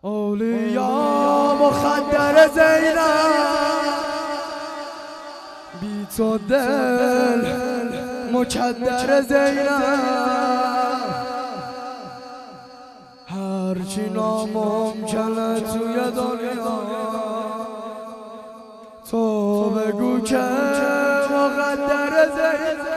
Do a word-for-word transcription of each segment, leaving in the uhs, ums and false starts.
اولیا مخدر زینب، بی تو دل مکدر زینب، هرچی ناممکنه توی دنیا تو بگو که مقدر زینب.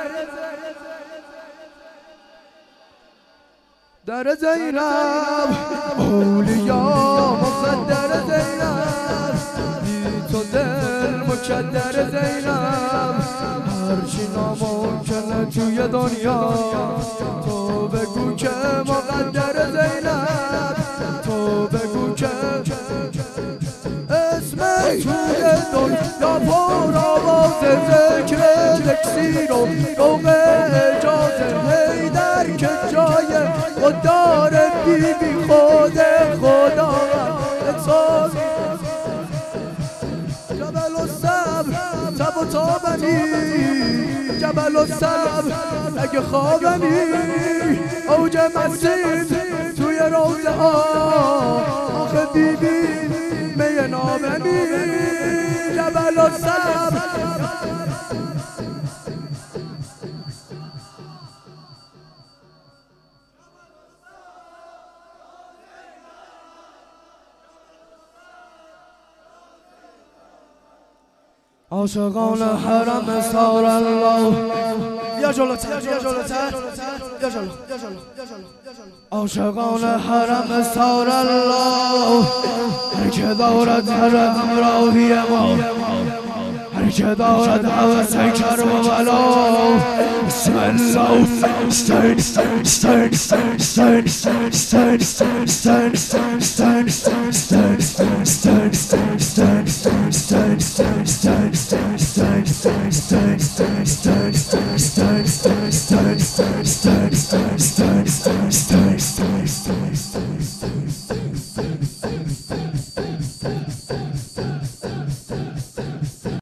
در زینب اولیا مقدر زینب، بی تو دل مکدر زینب، هرچی ناممکنه توی دنیا تو بگو که مقدر زینب، تو بگو که اسمت توی دنیا پر آواز ذکر اکسیر و روغ اجازه حیدر که جای خود داره بی بی خود خدا احساس جبل و صبر تب و تابنی، جبل و صبر اگه خوابنی، اوج مسیم توی روزه ها آخه بی بی می نابنی، جبل و صبر. عاشقان حرم سار الله، یا جلوتر یا جلوتر یا جلو یا جلو یا جلو، عاشقان حرم سار الله، هر که دارد هر همراهی ما، هر که دارد حوث کرب و بلا، بسم الله استن استن استن استن استن استن استن استن استن استن